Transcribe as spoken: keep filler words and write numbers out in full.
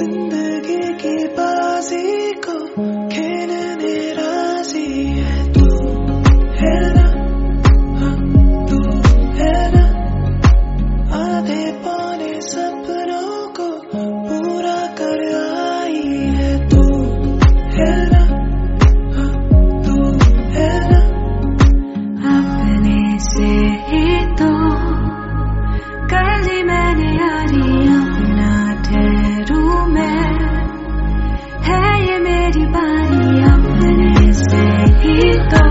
जिंदगी की बाजी को खेलने राजी है तू, है ना? हाँ तू है ना? आधे पौने सपनों को पूरा कर आई है तू, है ना? हाँ तू है ना? अपने से ही तो कर ली मैंने यारी, अपना ठहरू मैं, है ये मेरी बारी। अपने से ही तो